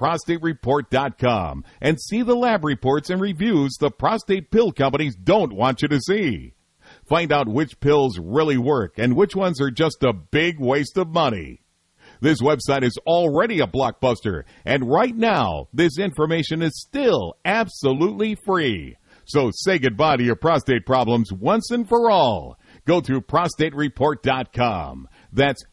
prostatereport.com and see the lab reports and reviews the prostate pill companies don't want you to see. Find out which pills really work and which ones are just a big waste of money. This website is already a blockbuster, and right now, this information is still absolutely free. So say goodbye to your prostate problems once and for all. Go to prostatereport.com. That's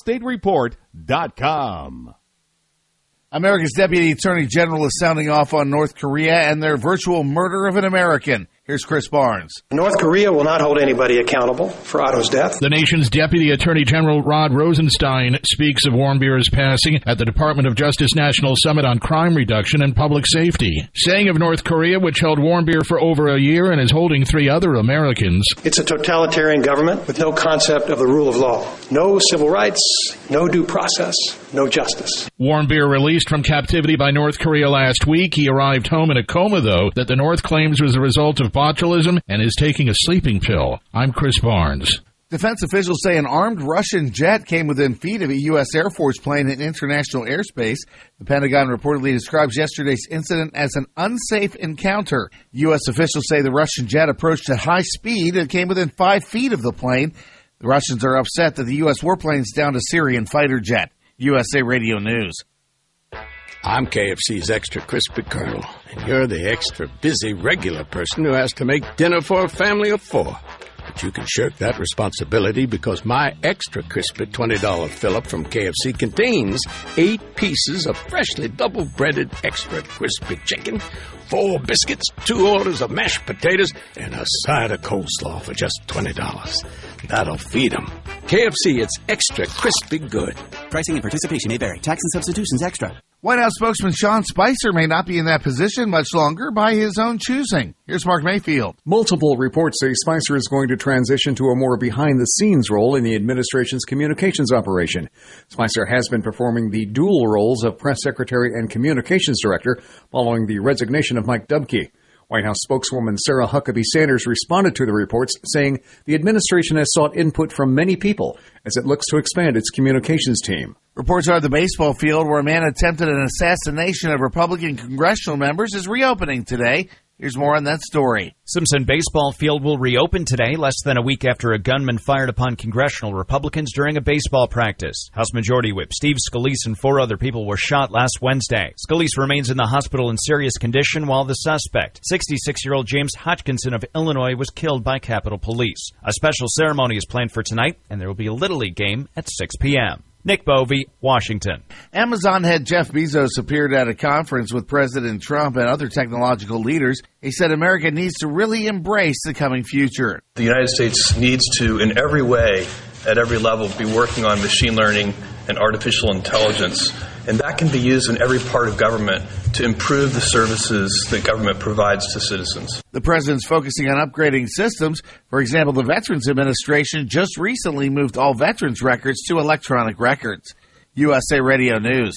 prostatereport.com. America's Deputy Attorney General is sounding off on North Korea and their virtual murder of an American. Here's Chris Barnes. North Korea will not hold anybody accountable for Otto's death. The nation's Deputy Attorney General Rod Rosenstein speaks of Warmbier's passing at the Department of Justice National Summit on Crime Reduction and Public Safety, saying of North Korea, which held Warmbier for over a year and is holding 3 other Americans. It's a totalitarian government with no concept of the rule of law. No civil rights, no due process, no justice. Warmbier released from captivity by North Korea last week. He arrived home in a coma, though, that the North claims was the result of botulism and is taking a sleeping pill. I'm Chris Barnes. Defense officials say an armed Russian jet came within feet of a U.S. Air Force plane in international airspace. The Pentagon reportedly describes yesterday's incident as an unsafe encounter. U.S. officials say the Russian jet approached at high speed and came within 5 feet of the plane. The Russians are upset that the U.S. warplane's down a Syrian fighter jet. USA Radio News. I'm KFC's Extra Crispy Colonel, and you're the extra busy regular person who has to make dinner for a family of 4. But you can shirk that responsibility because my Extra Crispy $20 fill-up from KFC contains 8 pieces of freshly double-breaded extra crispy chicken, 4 biscuits, 2 orders of mashed potatoes, and a side of coleslaw for just $20. That'll feed them. KFC, it's extra crispy good. Pricing and participation may vary. Tax and substitutions extra. White House spokesman Sean Spicer may not be in that position much longer by his own choosing. Here's Mark Mayfield. Multiple reports say Spicer is going to transition to a more behind-the-scenes role in the administration's communications operation. Spicer has been performing the dual roles of press secretary and communications director following the resignation of Mike Dubke. White House spokeswoman Sarah Huckabee Sanders responded to the reports, saying the administration has sought input from many people as it looks to expand its communications team. Reports are the baseball field where a man attempted an assassination of Republican congressional members is reopening today. Here's more on that story. Simpson Baseball Field will reopen today, less than a week after a gunman fired upon congressional Republicans during a baseball practice. House Majority Whip Steve Scalise and 4 other people were shot last Wednesday. Scalise remains in the hospital in serious condition, while the suspect, 66-year-old James Hodgkinson of Illinois, was killed by Capitol Police. A special ceremony is planned for tonight, and there will be a Little League game at 6 p.m. Nick Bovee, Washington. Amazon head Jeff Bezos appeared at a conference with President Trump and other technological leaders. He said America needs to really embrace the coming future. The United States needs to, in every way, at every level, be working on machine learning and artificial intelligence. And that can be used in every part of government to improve the services that government provides to citizens. The president's focusing on upgrading systems. For example, the Veterans Administration just recently moved all veterans' records to electronic records. USA Radio News.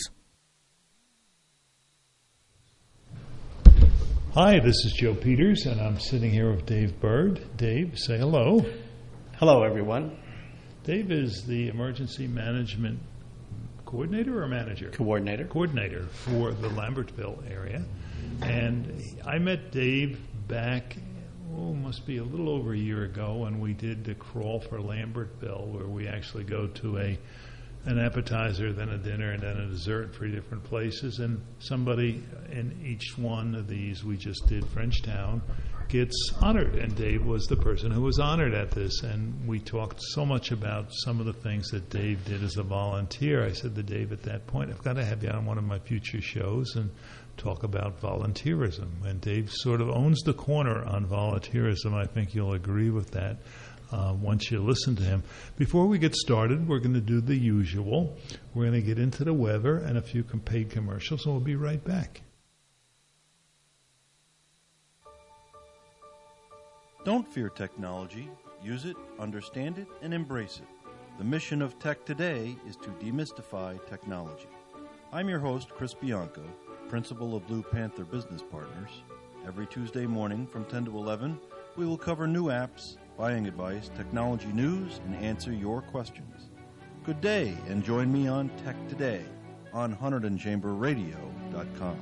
Hi, this is Joe Peters, and I'm sitting here with Dave Bird. Dave, say hello. Hello, everyone. Dave is the emergency management coordinator or manager? Coordinator for the Lambertville area. And I met Dave back, must be a little over a year ago, when we did the Crawl for Lambertville, where we actually go to an appetizer, then a dinner, and then a dessert, 3 different places. And somebody in each one of these, we just did Frenchtown, gets honored, and Dave was the person who was honored at this. And we talked so much about some of the things that Dave did as a volunteer. I said to Dave at that point, I've got to have you on one of my future shows and talk about volunteerism. And Dave sort of owns the corner on volunteerism. I think you'll agree with that once you listen to him. Before we get started, we're going to do the usual. We're going to get into the weather and a few paid commercials, and we'll be right back. Don't fear technology. Use it, understand it, and embrace it. The mission of Tech Today is to demystify technology. I'm your host, Chris Bianco, principal of Blue Panther Business Partners. Every Tuesday morning from 10 to 11, we will cover new apps, buying advice, technology news, and answer your questions. Good day, and join me on Tech Today on HunterdonChamberRadio.com. selfstorage.com.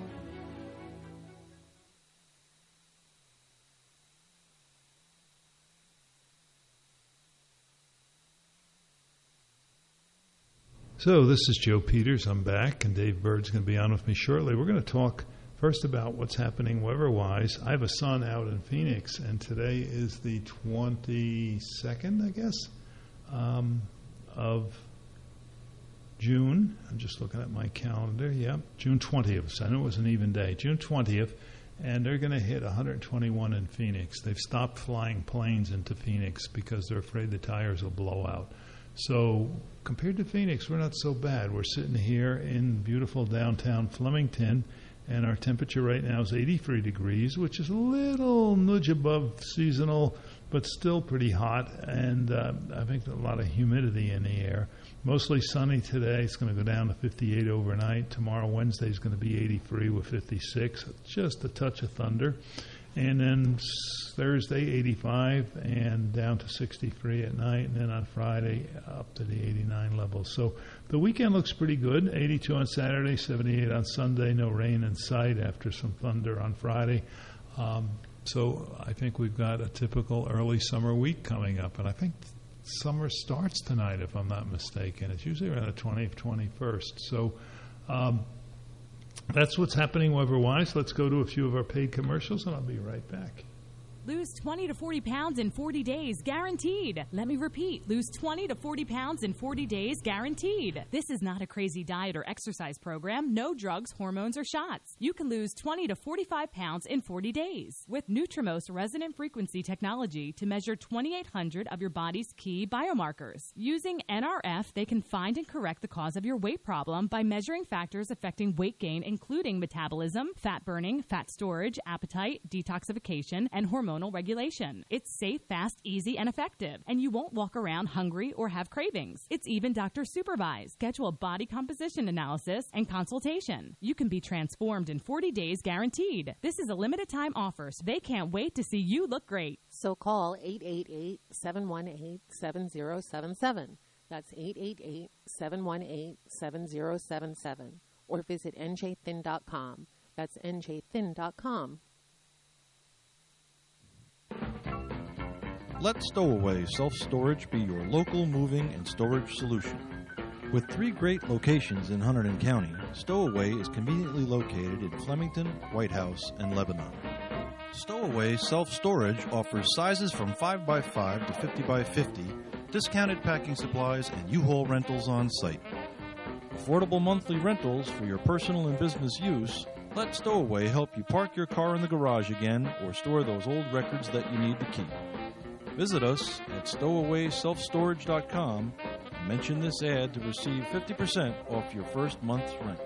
So this is Joe Peters. I'm back, and Dave Bird's going to be on with me shortly. We're going to talk first about what's happening weather-wise. I have a son out in Phoenix, and today is the 22nd, I guess, of June. I'm just looking at my calendar. Yep, June 20th. So I know it was an even day. June 20th, and they're going to hit 121 in Phoenix. They've stopped flying planes into Phoenix because they're afraid the tires will blow out. So compared to Phoenix, we're not so bad. We're sitting here in beautiful downtown Flemington, and our temperature right now is 83 degrees, which is a little nudge above seasonal, but still pretty hot, and I think a lot of humidity in the air. Mostly sunny today. It's going to go down to 58 overnight. Tomorrow, Wednesday, is going to be 83 with 56, just a touch of thunder. And then Thursday, 85, and down to 63 at night. And then on Friday, up to the 89 level. So the weekend looks pretty good. 82 on Saturday, 78 on Sunday. No rain in sight after some thunder on Friday. So I think we've got a typical early summer week coming up. And I think summer starts tonight, if I'm not mistaken. It's usually around the 20th, 21st. So that's what's happening weather-wise. Let's go to a few of our paid commercials, and I'll be right back. Lose 20 to 40 pounds in 40 days, guaranteed. Let me repeat, lose 20 to 40 pounds in 40 days, guaranteed. This is not a crazy diet or exercise program. No drugs, hormones, or shots. You can lose 20 to 45 pounds in 40 days with Nutrimost resonant frequency technology to measure 2,800 of your body's key biomarkers. Using NRF, they can find and correct the cause of your weight problem by measuring factors affecting weight gain, including metabolism, fat burning, fat storage, appetite, detoxification, and hormonal regulation. It's safe, fast, easy, and effective, and you won't walk around hungry or have cravings. It's even doctor supervised. Schedule a body composition analysis and consultation. You can be transformed in 40 days guaranteed. This is a limited time offer, so they can't wait to see you look great. So call 888-718-7077. That's 888-718-7077. Or visit njthin.com. That's njthin.com. Let Stowaway Self-Storage be your local moving and storage solution. With 3 great locations in Hunterdon County, Stowaway is conveniently located in Flemington, White House, and Lebanon. Stowaway Self-Storage offers sizes from 5x5 to 50x50, discounted packing supplies, and U-Haul rentals on site. Affordable monthly rentals for your personal and business use. Let Stowaway help you park your car in the garage again or store those old records that you need to keep. Visit us at stowawayselfstorage.com and mention this ad to receive 50% off your first month's rent.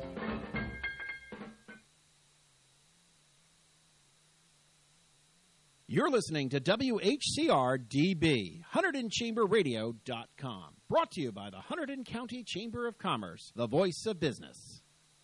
You're listening to WHCR-DB, HunterdonChamberRadio.com. Brought to you by the Hunterdon County Chamber of Commerce, the voice of business.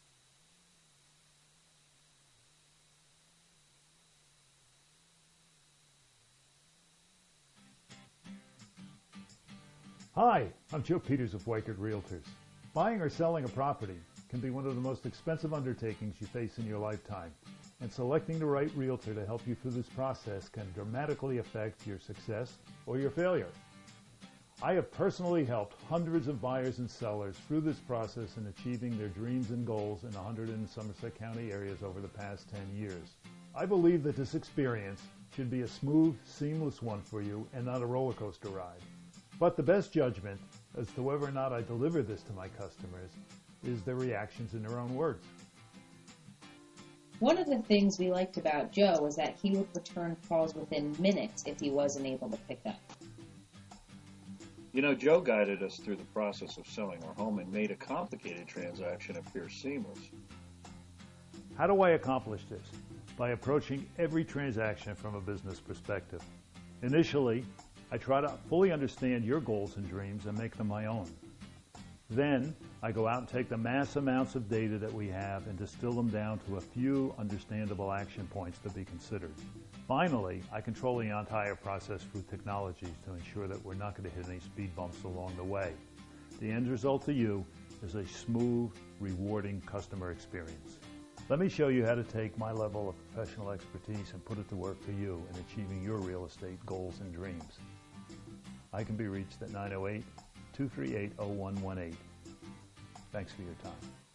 Hi, I'm Joe Peters of Weichert Realtors. Buying or selling a property can be one of the most expensive undertakings you face in your lifetime, and selecting the right realtor to help you through this process can dramatically affect your success or your failure. I have personally helped hundreds of buyers and sellers through this process in achieving their dreams and goals in the Hunterdon and Somerset County areas over the past 10 years. I believe that this experience should be a smooth, seamless one for you and not a roller coaster ride. But the best judgment as to whether or not I deliver this to my customers is their reactions in their own words. One of the things we liked about Joe was that he would return calls within minutes if he wasn't able to pick up. You know, Joe guided us through the process of selling our home and made a complicated transaction appear seamless. How do I accomplish this? By approaching every transaction from a business perspective. Initially, I try to fully understand your goals and dreams and make them my own. Then, I go out and take the mass amounts of data that we have and distill them down to a few understandable action points to be considered. Finally, I control the entire process through technologies to ensure that we're not going to hit any speed bumps along the way. The end result to you is a smooth, rewarding customer experience. Let me show you how to take my level of professional expertise and put it to work for you in achieving your real estate goals and dreams. I can be reached at 908-238-0118. Thanks for your time.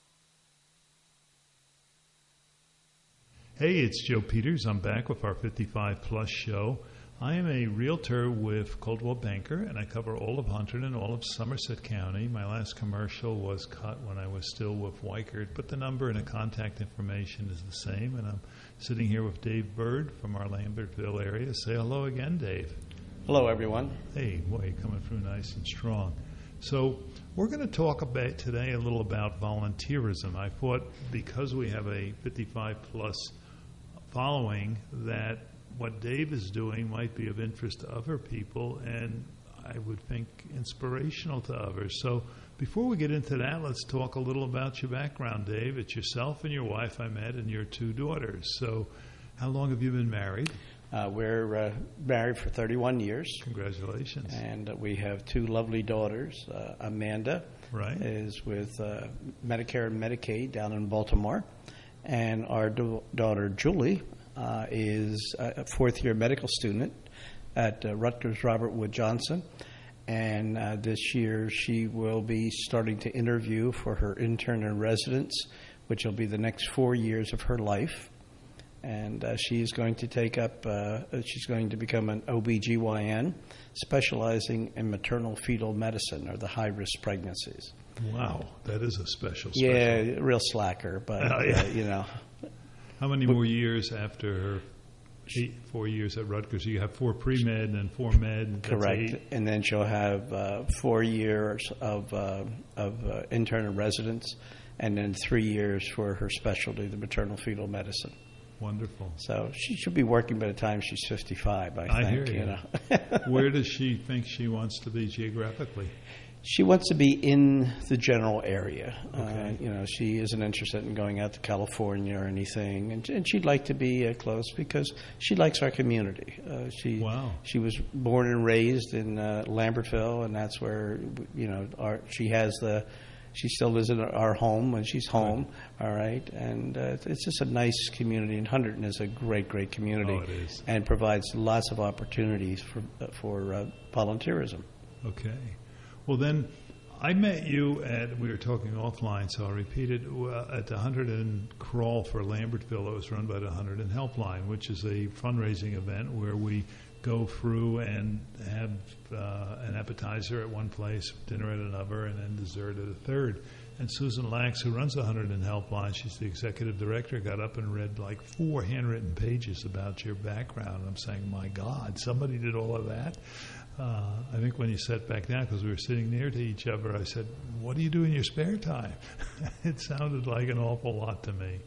Hey, it's Joe Peters. I'm back with our 55 Plus show. I am a realtor with Coldwell Banker, and I cover all of Hunterdon and all of Somerset County. My last commercial was cut when I was still with Weichert, but the number and the contact information is the same. And I'm sitting here with Dave Bird from our Lambertville area. Say hello again, Dave. Hello, everyone. Hey, boy, you're coming through nice and strong. So we're going to talk about today a little about volunteerism. I thought because we have a 55-plus following that what Dave is doing might be of interest to other people, and I would think inspirational to others. So before we get into that, let's talk a little about your background, Dave. It's yourself and your wife I met and your 2 daughters. So how long have you been married? We're married for 31 years. Congratulations. And we have 2 lovely daughters. Amanda is with Medicare and Medicaid down in Baltimore. And our daughter, Julie, is a 4th-year medical student at Rutgers Robert Wood Johnson. And this year she will be starting to interview for her intern and residence, which will be the next 4 years of her life. And she's going to she's going to become an OBGYN, specializing in maternal fetal medicine, or the high-risk pregnancies. Wow, that is a special. Yeah, real slacker, but you know. How many more years after her 4 years at Rutgers? You have 4 pre-med and 4 med. And correct, 8. And then she'll have 4 years of intern and residence, and then 3 years for her specialty, the maternal fetal medicine. Wonderful. So she should be working by the time she's 55, I think. Hear you. Know. Where does she think she wants to be geographically? She wants to be in the general area. Okay. She isn't interested in going out to California or anything, and she'd like to be close because she likes our community. She was born and raised in Lambertville, and that's where she still lives in our home when she's home. Right. All right, and it's just a nice community, and Hunterdon is a great community. Oh, it is. And provides lots of opportunities for volunteerism. Okay. Well, then, I met you we were talking offline, so I'll repeat it, at the Hunterdon Crawl for Lambertville. It was run by the Hunterdon Helpline, which is a fundraising event where we go through and have an appetizer at one place, dinner at another, and then dessert at a third. And Susan Lax, who runs the Hunterdon Helpline, she's the executive director, got up and read like 4 handwritten pages about your background. And I'm saying, my God, somebody did all of that? I think when you sat back down, because we were sitting near to each other, I said, what do you do in your spare time? It sounded like an awful lot to me.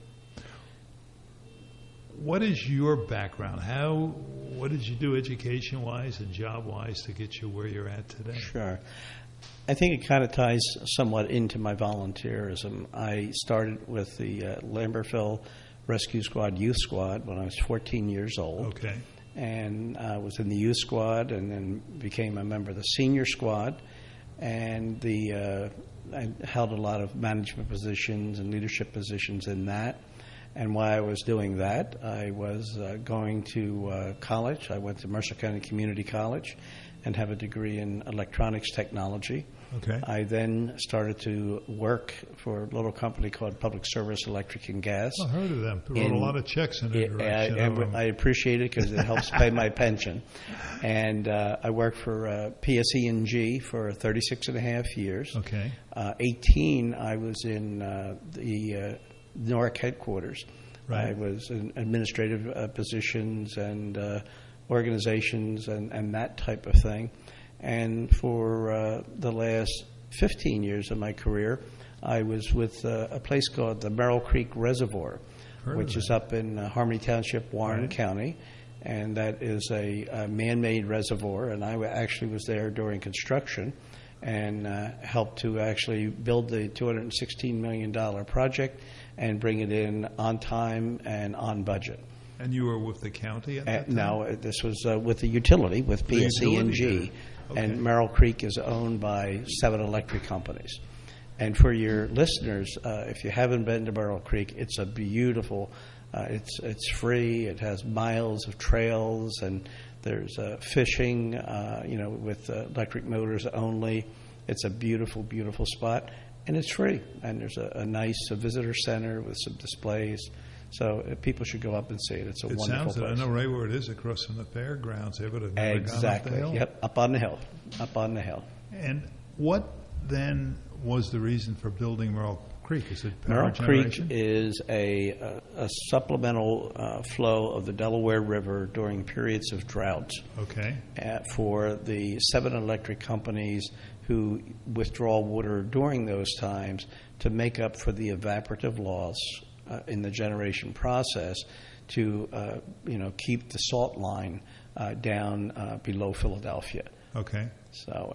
What is your background? What did you do education-wise and job-wise to get you where you're at today? Sure. I think it kind of ties somewhat into my volunteerism. I started with the Lambertville Rescue Squad Youth Squad when I was 14 years old. Okay. And I was in the youth squad, and then became a member of the senior squad, and I held a lot of management positions and leadership positions in that. And while I was doing that, I was going to college. I went to Mercer County Community College and have a degree in electronics technology. Okay. I then started to work for a little company called Public Service Electric and Gas. I heard of them. They wrote a lot of checks in their direction. I appreciate it because it helps pay my pension. And I worked for PSE&G for 36 and a half years. Okay. 18, I was in the NORC headquarters. Right. I was in administrative positions and organizations and that type of thing. And for the last 15 years of my career, I was with a place called the Merrill Creek Reservoir, which is up in Harmony Township, Warren County. And that is a man-made reservoir. And I actually was there during construction and helped to actually build the $216 million project and bring it in on time and on budget. And you were with the county at that time? No, this was with the utility, with PSE&G. Okay. And Merrill Creek is owned by 7 electric companies. And for your listeners, if you haven't been to Merle Creek, it's a beautiful. It's free. It has miles of trails, and there's fishing. With electric motors only. It's a beautiful, beautiful spot, and it's free. And there's a nice visitor center with some displays. So people should go up and see it. It's a wonderful place. I know right where it is, across from the fairgrounds there, but I've never exactly. gone up the hill. Yep, up on the hill. Up on the hill. And what then was the reason for building Merle Creek? Is it power Merle generation? Creek is a supplemental flow of the Delaware River during periods of drought. Okay. For the 7 electric companies who withdraw water during those times to make up for the evaporative loss in the generation process to keep the salt line down below Philadelphia. Okay. So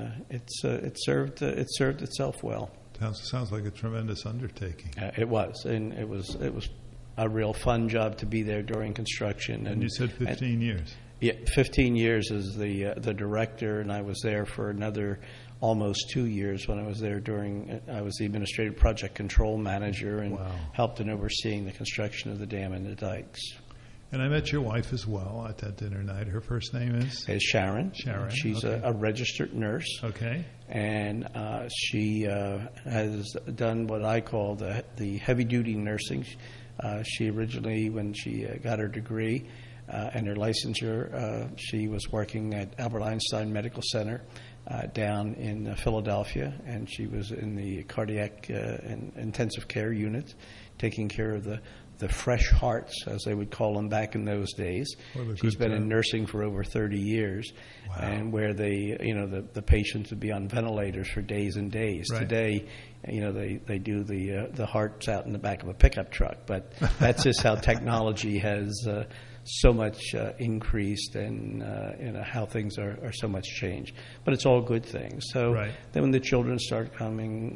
it served itself well. Sounds like a tremendous undertaking. It was, and it was a real fun job to be there during construction. And you said 15 years. Yeah, 15 years as the director, and I was there for another almost 2 years when I was there I was the administrative project control manager and helped in overseeing the construction of the dam and the dikes. And I met your wife as well at that dinner night. Her first name is? Is Sharon. Sharon. She's okay. a registered nurse. Okay. And she has done what I call the heavy-duty nursing. She originally, when she got her degree and her licensure, she was working at Albert Einstein Medical Center down in Philadelphia, and she was in the cardiac and intensive care unit, taking care of the fresh hearts, as they would call them back in those days. She's been in nursing for over 30 years, and where the patients would be on ventilators for days and days. Right. Today, they do the hearts out in the back of a pickup truck, but that's just how technology has so much increased, and how things are so much changed. But it's all good things. So then when the children started coming,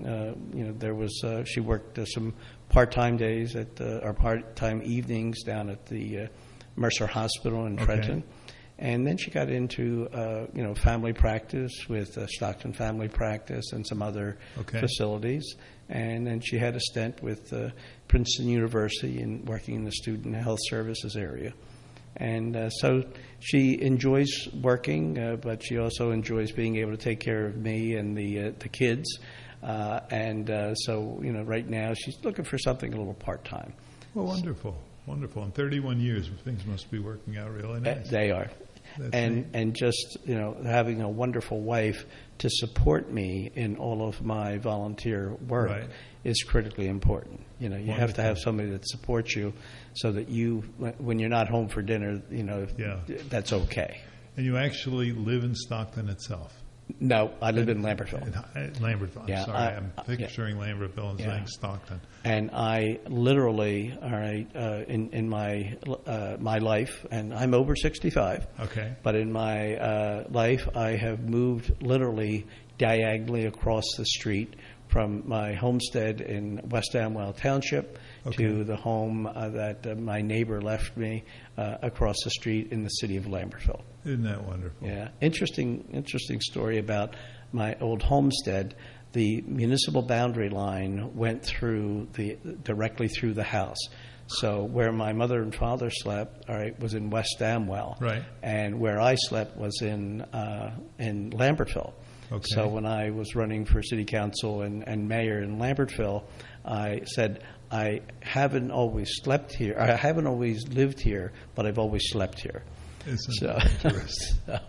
she worked some part-time days or part-time evenings down at the Mercer Hospital in Trenton. And then she got into family practice with Stockton Family Practice and some other facilities. And then she had a stint with Princeton University and working in the student health services area. And so she enjoys working, but she also enjoys being able to take care of me and the kids. So right now she's looking for something a little part-time. Well, wonderful. In 31 years, things must be working out really nice. They are. And just having a wonderful wife to support me in all of my volunteer work is critically important. You have to have somebody that supports you, so that when you're not home for dinner, that's okay. And you actually live in Stockton itself? No, I live in Lambertville. Lambertville. Yeah, sorry, I'm picturing Lambertville and saying Stockton. And I literally, in my life, and I'm over 65. Okay. But in my life, I have moved literally diagonally across the street from my homestead in West Amwell Township to the home that my neighbor left me across the street in the city of Lambertville. Isn't that wonderful? Yeah. Interesting story about my old homestead. The municipal boundary line went directly through the house. So where my mother and father slept, was in West Amwell. Right. And where I slept was in Lambertville. Okay. So when I was running for city council and mayor in Lambertville, I said, I haven't always slept here. I haven't always lived here, but I've always slept here. Isn't that interesting?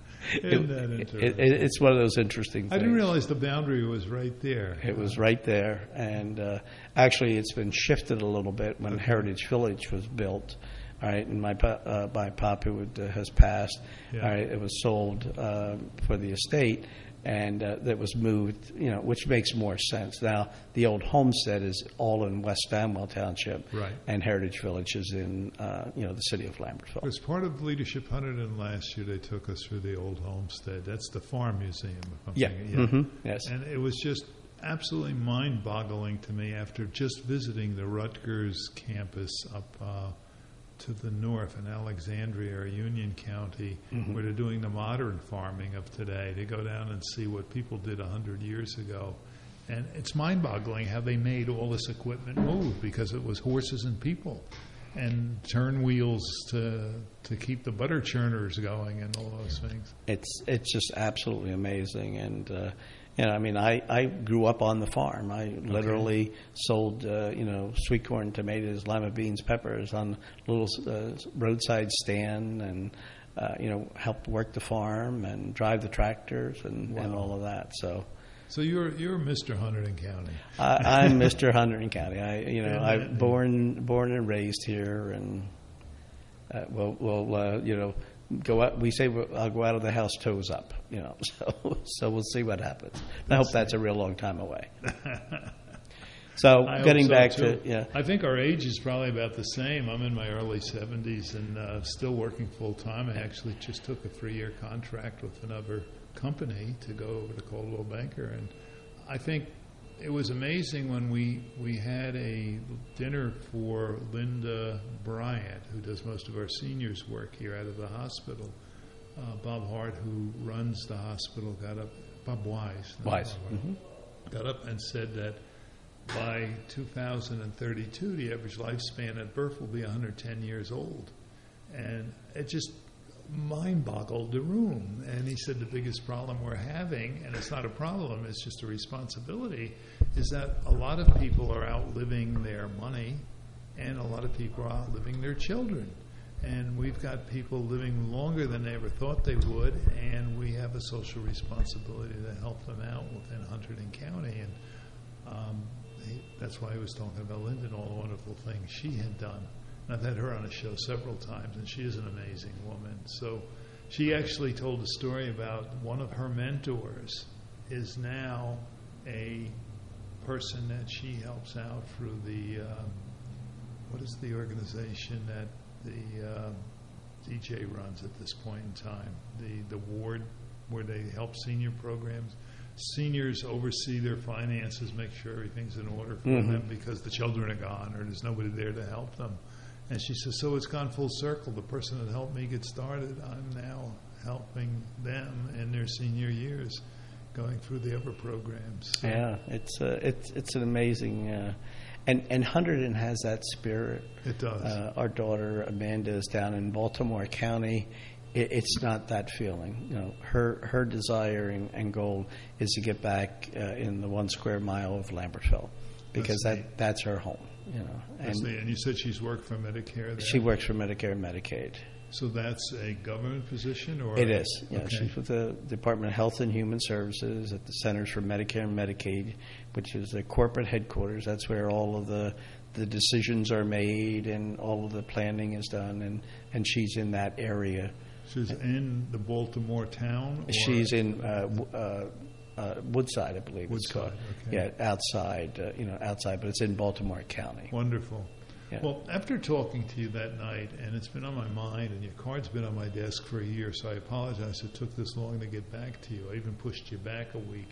It's one of those interesting things. I didn't realize the boundary was right there. It was right there. And actually, it's been shifted a little bit when Heritage Village was built. All right, and my pop, who has passed, all right, it was sold for the estate, and that was moved, which makes more sense. Now, the old homestead is all in West Amwell Township, right, and Heritage Village is in, the city of Lambertville. As part of Leadership 100 last year, they took us through the old homestead. That's the farm museum, if I'm thinking. Yeah. Mm-hmm. Yes. And it was just absolutely mind-boggling to me after just visiting the Rutgers campus up to the north in Alexandria or Union County, where they're doing the modern farming of today, to go down and see what people did 100 years ago. And it's mind-boggling how they made all this equipment move, because it was horses and people and turn wheels to keep the butter churners going and all those things. It's just absolutely amazing. And I mean, I grew up on the farm. I literally sold sweet corn, tomatoes, lima beans, peppers on a little roadside stand, and helped work the farm and drive the tractors and all of that. So you're Mr. Hunterdon County. I'm Mr. Hunterdon County. I'm born and raised here, and we'll go out. We say I'll go out of the house toes up. So we'll see what happens. I hope that's a real long time away. So getting back to I think our age is probably about the same. I'm in my early 70s and still working full time. I actually just took a 3-year contract with another company to go over to Coldwell Banker, and I think it was amazing when we had a dinner for Linda Bryant, who does most of our seniors work here out of the hospital. Bob Hart, who runs the hospital, got up. Bob Wise. Got up and said that by 2032, the average lifespan at birth will be 110 years old, and it just mind-boggled the room. And he said the biggest problem we're having, and it's not a problem, it's just a responsibility, is that a lot of people are outliving their money, and a lot of people are outliving their children. And we've got people living longer than they ever thought they would, and we have a social responsibility to help them out within Hunterdon County. And that's why I was talking about Linda and all the wonderful things she had done. And I've had her on a show several times, and she is an amazing woman. So she actually told a story about one of her mentors is now a person that she helps out through the, what is the organization that the DJ runs at this point in time? The ward where they help senior programs. Seniors oversee their finances, make sure everything's in order for them because the children are gone or there's nobody there to help them. And she says, so it's gone full circle. The person that helped me get started, I'm now helping them in their senior years, going through the other programs. So. Yeah, it's an amazing, and Hunterdon has that spirit. It does. Our daughter Amanda is down in Baltimore County. It's not that feeling. Her desire and goal is to get back in the 1 square mile of Lambertville, because that's her home. And you said she's worked for Medicare there? She works for Medicare and Medicaid. So that's a government position? Or it is. Yeah, okay. She's with the Department of Health and Human Services at the Centers for Medicare and Medicaid, which is the corporate headquarters. That's where all of the decisions are made and all of the planning is done, and she's in that area. She's in the Baltimore town? Or? She's in Woodside, I believe. Woodside, it's called. okay. Yeah, outside, but it's in Baltimore County. Wonderful. Yeah. Well, after talking to you that night, and it's been on my mind, and your card's been on my desk for a year, so I apologize it took this long to get back to you. I even pushed you back a week.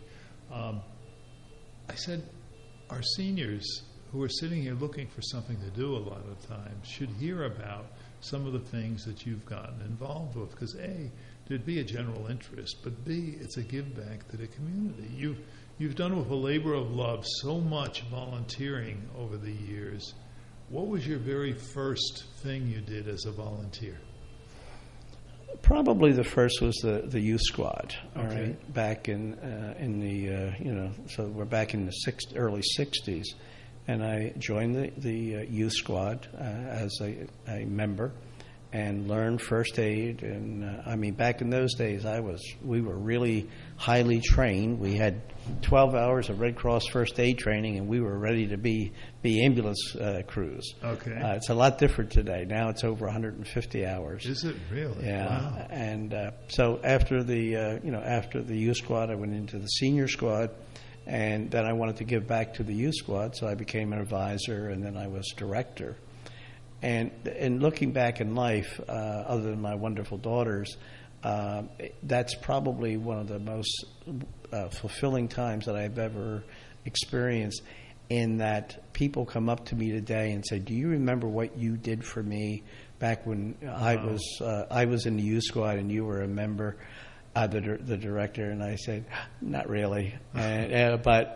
I said, our seniors who are sitting here looking for something to do a lot of times should hear about some of the things that you've gotten involved with, because A, there'd be a general interest, but B, it's a give back to the community. You've done with a labor of love so much volunteering over the years. What was your very first thing you did as a volunteer? Probably the first was the youth squad. All Okay. right, back in the so we're back in the early '60s, and I joined the youth squad as a member, and learned first aid. And back in those days, we were really highly trained. We had 12 hours of Red Cross first aid training, and we were ready to be ambulance crews. Okay. It's a lot different today. Now it's over 150 hours. Is it really? Yeah. Wow. And so after the youth squad, I went into the senior squad, and then I wanted to give back to the youth squad, so I became an advisor, and then I was director. And looking back in life, other than my wonderful daughters, that's probably one of the most fulfilling times that I've ever experienced, in that people come up to me today and say, do you remember what you did for me back when I was in the youth squad and you were a member? the director, and I said, not really. But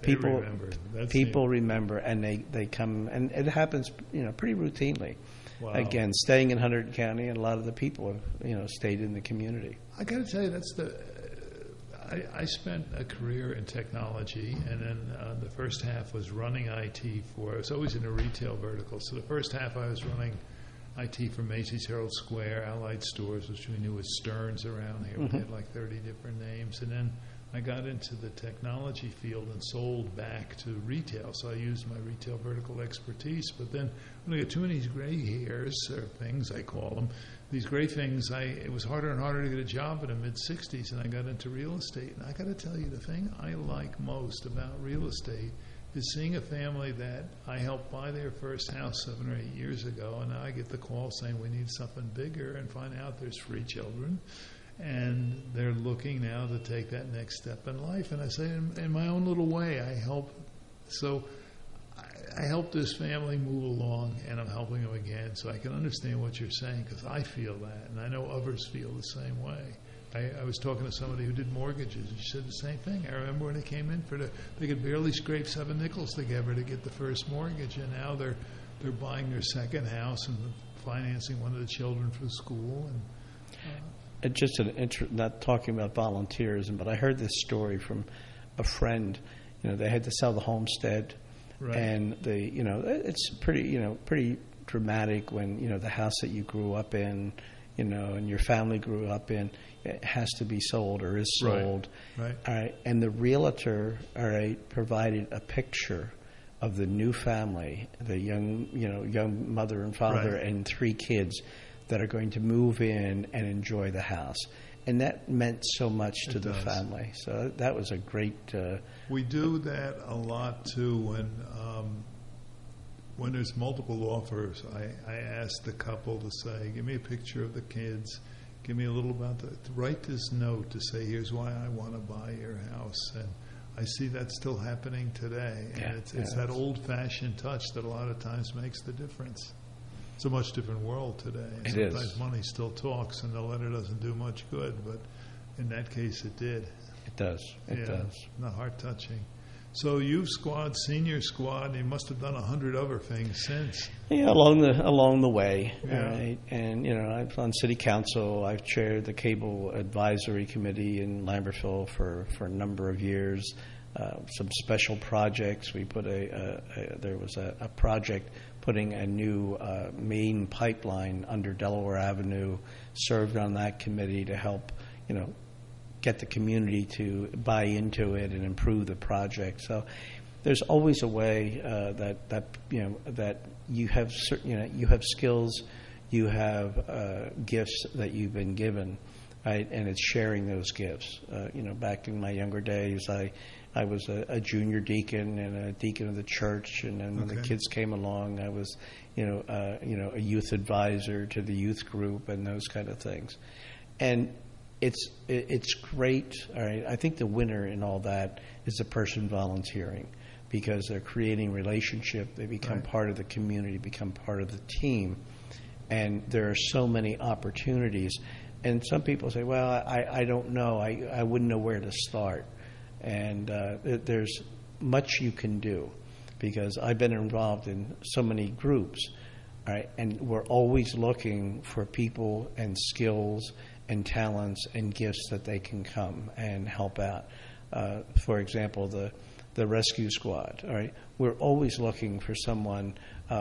people remember, and they come, and it happens, pretty routinely. Wow. Again, staying in Hunterdon County, and a lot of the people have, stayed in the community. I got to tell you, I spent a career in technology, and then the first half was running IT I was always in a retail vertical. So the first half I was running IT for Macy's, Herald Square, Allied Stores, which we knew was Stearns around here. We had like 30 different names. And then I got into the technology field and sold back to retail. So I used my retail vertical expertise. But then when I got too many gray hairs, or things I call them, these gray things, it was harder and harder to get a job in the mid-'60s, and I got into real estate. And I got to tell you, the thing I like most about real estate is seeing a family that I helped buy their first house 7 or 8 years ago, and now I get the call saying we need something bigger, and find out there's 3 children, and they're looking now to take that next step in life. And I say, in my own little way, I help. So I help this family move along, and I'm helping them again. So I can understand what you're saying, because I feel that, and I know others feel the same way. I was talking to somebody who did mortgages, and she said the same thing. I remember when they came in they could barely scrape 7 nickels together to get the first mortgage, and now they're buying their second house and financing one of the children for school. And just not talking about volunteerism, but I heard this story from a friend. They had to sell the homestead, right. And it's pretty dramatic when the house that you grew up in, and your family grew up in, it has to be sold or is sold. Right. All right. And the realtor, provided a picture of the new family, the young mother and father, right. And 3 kids that are going to move in and enjoy the house. And that meant so much to the family. So that was a great... we do that a lot, too, when there's multiple offers. I ask the couple to say, give me a picture of the kids, give me a little about write this note to say, here's why I want to buy your house. And I see that still happening today. And it's that old-fashioned touch that a lot of times makes the difference. It's a much different world today. It Sometimes is. Money still talks, and the letter doesn't do much good, but in that case it did. It does. It does. Not heart-touching. So youth squad, senior squad, you must have done 100 other things since. Yeah, along the way. Yeah. Right? And I've on city council. I've chaired the cable advisory committee in Lambertville for a number of years. Some special projects. We put there was a project putting a new main pipeline under Delaware Avenue. Served on that committee to help get the community to buy into it and improve the project. So there's always a way that you have certain, you have skills, you have gifts that you've been given, right? And it's sharing those gifts. Back in my younger days, I was a junior deacon and a deacon of the church, and then when the kids came along, I was a youth advisor to the youth group and those kind of things. And it's great. All right, I think the winner in all that is the person volunteering, because they're creating relationship. They become part of the community, become part of the team, and there are so many opportunities. And some people say, "Well, I don't know. I wouldn't know where to start." And there's much you can do, because I've been involved in so many groups, all right, and we're always looking for people and skills and talents and gifts that they can come and help out. For example, the rescue squad. All right, we're always looking for someone,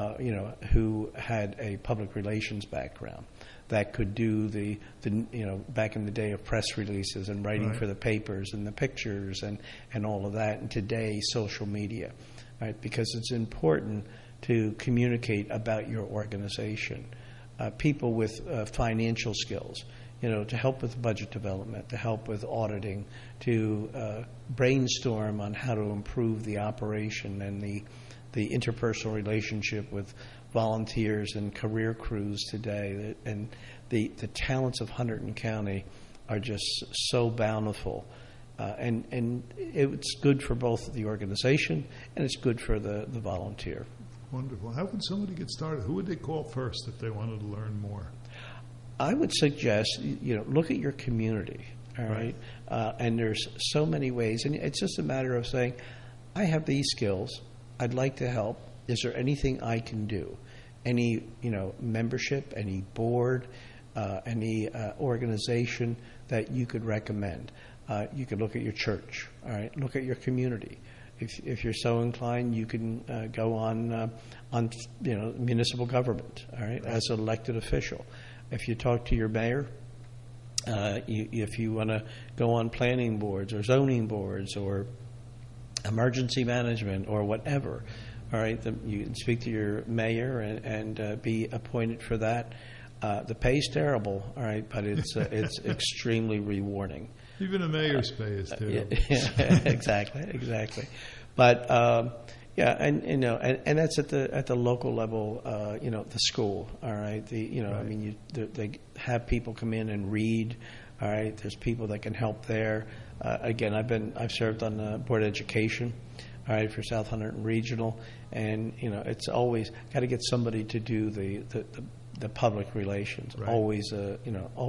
who had a public relations background that could do the back in the day of press releases and writing for the papers and the pictures and all of that. And today, social media, right? Because it's important to communicate about your organization. People with financial skills, to help with budget development, to help with auditing, to brainstorm on how to improve the operation and the interpersonal relationship with volunteers and career crews today. And the talents of Hunterdon County are just so bountiful. And it's good for both the organization and it's good for the volunteer. Wonderful. How would somebody get started? Who would they call first if they wanted to learn more? I would suggest, look at your community. all right? And there's so many ways, and it's just a matter of saying, I have these skills, I'd like to help. Is there anything I can do? Any membership, any board, any organization that you could recommend? You could look at your church, all right? Look at your community. If you're so inclined, you can go on municipal government, all right, as an elected official. If you talk to your mayor, if you want to go on planning boards or zoning boards or emergency management or whatever, all right, you can speak to your mayor and be appointed for that. The pay's terrible, all right, but it's extremely rewarding. Even a mayor's pay is terrible. Exactly. But and that's at the local level. The school. All right. They have people come in and read. All right. There's people that can help there. Again, I've served on the board of education. All right, for South Hunterdon Regional, and it's always got to get somebody to do the public relations. Right. Always a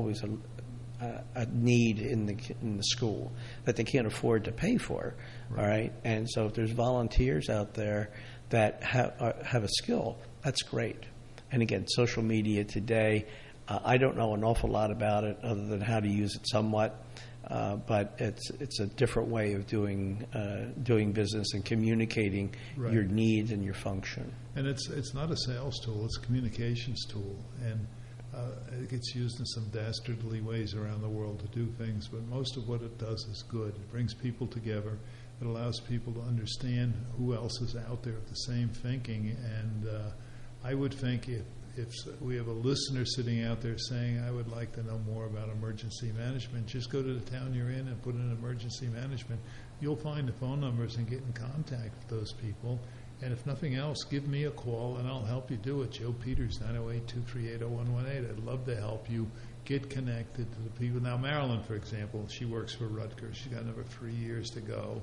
need in the school that they can't afford to pay for. Right. All right, and so if there's volunteers out there that have a skill, that's great. And again, social media today, I don't know an awful lot about it other than how to use it somewhat. But it's a different way of doing business and communicating your needs and your function. And it's not a sales tool; it's a communications tool, and it gets used in some dastardly ways around the world to do things. But most of what it does is good. It brings people together. It allows people to understand who else is out there with the same thinking. And I would think if we have a listener sitting out there saying, I would like to know more about emergency management, just go to the town you're in and put in emergency management. You'll find the phone numbers and get in contact with those people. And if nothing else, give me a call and I'll help you do it. Joe Peters, 908-238-0118. I'd love to help you get connected to the people. Now, Marilyn, for example, she works for Rutgers. She's got another 3 years to go.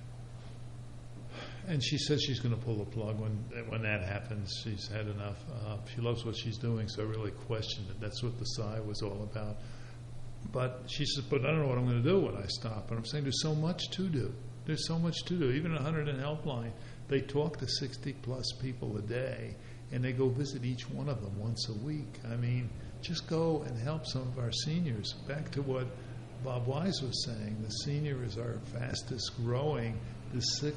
And she says she's going to pull the plug when that happens. She's had enough. She loves what she's doing, so I really questioned it. That's what the SI was all about. But she says, but I don't know what I'm going to do when I stop. And I'm saying there's so much to do. There's so much to do. Even 100 Helpline, they talk to 60-plus people a day, and they go visit each one of them once a week. I mean, just go and help some of our seniors. Back to what Bob Wise was saying, the senior is our fastest growing. The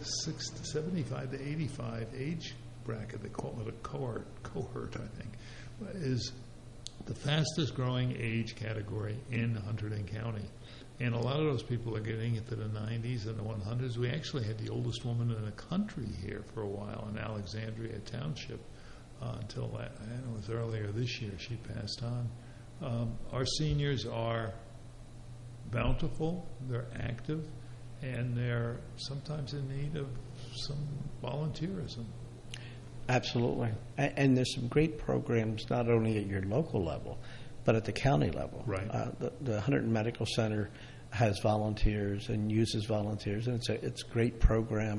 75 to 85 age bracket, they call it a cohort, I think, is the fastest growing age category in Hunterdon County. And a lot of those people are getting into the 90s and the 100s. We actually had the oldest woman in the country here for a while in Alexandria Township until it was earlier this year. She passed on. Our seniors are bountiful, they're active, and they're sometimes in need of some volunteerism. Absolutely. And there's some great programs not only at your local level, but at the county level. Right. The Hunterdon Medical Center has volunteers and uses volunteers, and it's a great program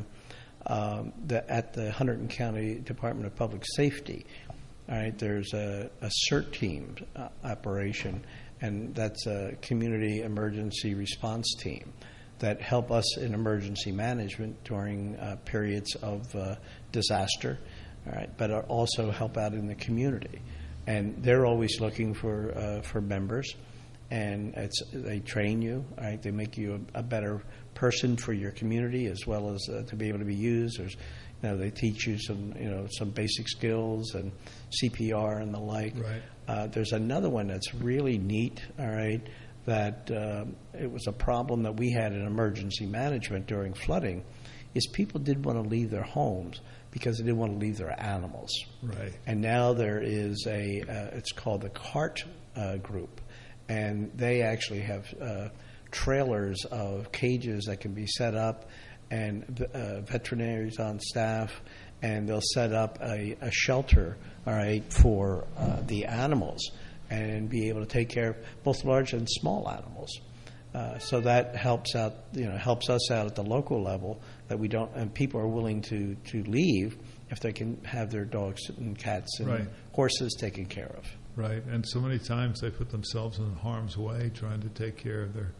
at the Hunterdon County Department of Public Safety. All right, there's a CERT team operation, and that's a community emergency response team that help us in emergency management during periods of disaster, all right, but also help out in the community. And they're always looking for members, and they train you, right? They make you a better person for your community as well as to be able to be used. They teach you some basic skills and CPR and the like. Right. There's another one that's really neat, all right, that it was a problem that we had in emergency management during flooding, is people didn't want to leave their homes because they didn't want to leave their animals. Right. And now there is it's called the CART group, and they actually have trailers of cages that can be set up, and veterinaries on staff, and they'll set up a shelter, all right, for the animals, and be able to take care of both large and small animals. So that helps out, helps us out at the local level, that we don't, and people are willing to leave if they can have their dogs and cats and right. horses taken care of. Right, and so many times they put themselves in harm's way trying to take care of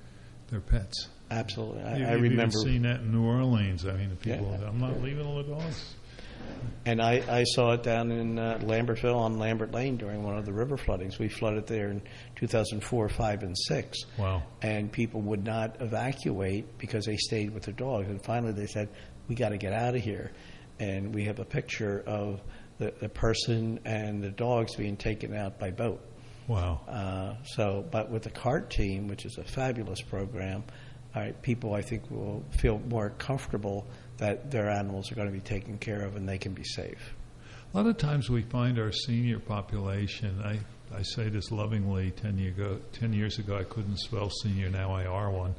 their pets. Absolutely. I You've remember even seen that in New Orleans. I mean, the people, I'm not leaving the dogs. And I saw it down in Lambertville on Lambert Lane during one of the river floodings. We flooded there in 2004, 5, and 6. Wow. And people would not evacuate because they stayed with their dogs. And finally they said, we got to get out of here. And we have a picture of the person and the dogs being taken out by boat. Wow. But with the CART team, which is a fabulous program, people, I think, will feel more comfortable that their animals are going to be taken care of and they can be safe. A lot of times we find our senior population, I say this lovingly, 10 years ago I couldn't spell senior, now I are one.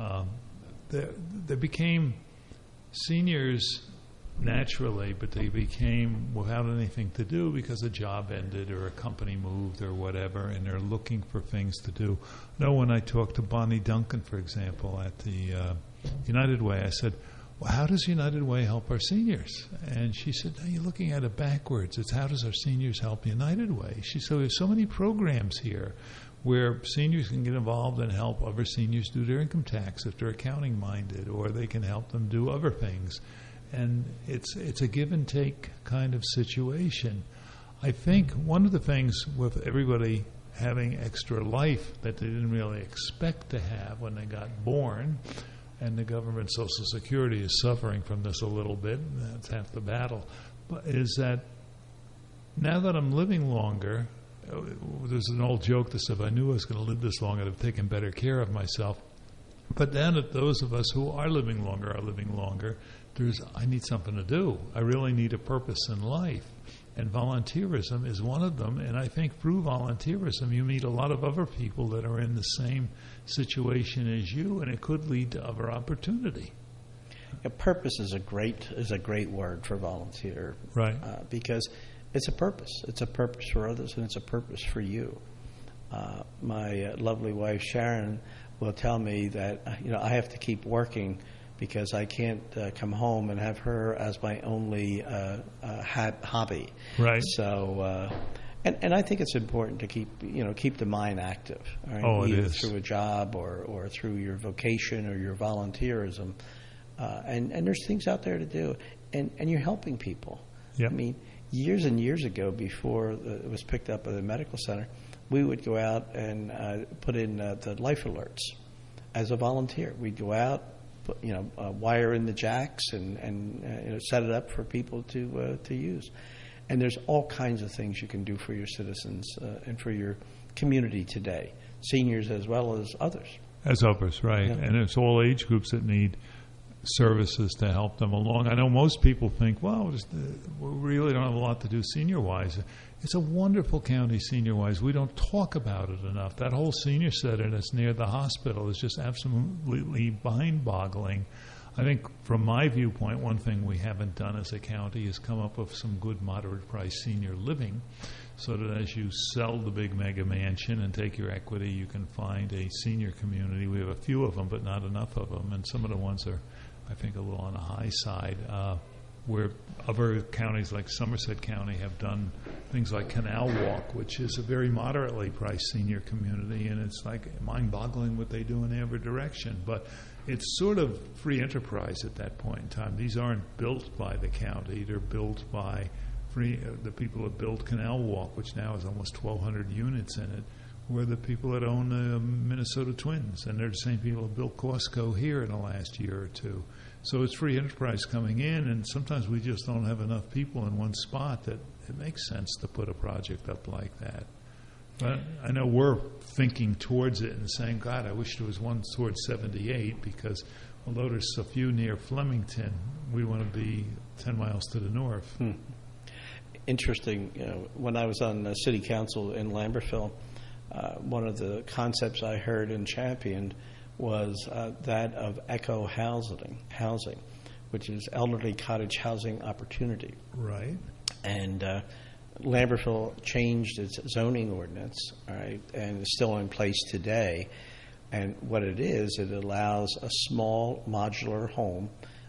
They became seniors naturally, but they became without anything to do because a job ended or a company moved or whatever, and they're looking for things to do. I know when I talked to Bonnie Duncan, for example, at the United Way, I said, well, how does United Way help our seniors? And she said, no, you're looking at it backwards. It's how does our seniors help United Way? She said, there's so many programs here where seniors can get involved and help other seniors do their income tax if they're accounting minded, or they can help them do other things. And it's a give and take kind of situation. I think one of the things with everybody having extra life that they didn't really expect to have when they got born, and the government Social Security is suffering from this a little bit, that's half the battle, but is that now that I'm living longer, there's an old joke that said if I knew I was going to live this long, I'd have taken better care of myself. But then at those of us who are living longer, I need something to do. I really need a purpose in life. And volunteerism is one of them. And I think through volunteerism, you meet a lot of other people that are in the same situation as you, and it could lead to other opportunity. Yeah, purpose is a great word for volunteer, right? Because it's a purpose. It's a purpose for others, and it's a purpose for you. My lovely wife Sharon will tell me that I have to keep working because I can't come home and have her as my only hobby. Right. So, and I think it's important to keep the mind active. Right? Oh, it either is. through a job or through your vocation or your volunteerism. And there's things out there to do, and you're helping people. Yep. I mean, years and years ago, before it was picked up at the medical center, we would go out and put in the life alerts as a volunteer. We'd go out, wire in the jacks and set it up for people to use. And there's all kinds of things you can do for your citizens and for your community today, seniors as well as others. As others, right. Yeah. And it's all age groups that need services to help them along. I know most people think, well, we really don't have a lot to do senior-wise. It's a wonderful county senior-wise. We don't talk about it enough. That whole senior center that's near the hospital is just absolutely mind-boggling. I think from my viewpoint, one thing we haven't done as a county is come up with some good moderate price senior living so that as you sell the big mega mansion and take your equity, you can find a senior community. We have a few of them, but not enough of them. And some of the ones are, I think, a little on the high side, where other counties like Somerset County have done things like Canal Walk, which is a very moderately priced senior community, and it's like mind-boggling what they do in every direction. But it's sort of free enterprise at that point in time. These aren't built by the county. They're built by the people that built Canal Walk, which now has almost 1,200 units in it, were the people that own the Minnesota Twins, and they're the same people that built Costco here in the last year or two. So it's free enterprise coming in, and sometimes we just don't have enough people in one spot that it makes sense to put a project up like that. But I know we're thinking towards it and saying, God, I wish there was one towards 78, because although there's a few near Flemington, we want to be 10 miles to the north. Interesting. When I was on the city council in Lambertville, one of the concepts I heard and championed was that of eco housing, which is elderly cottage housing opportunity. Right. And Lambertville changed its zoning ordinance, right, and it's still in place today. And what it is, it allows a small modular home,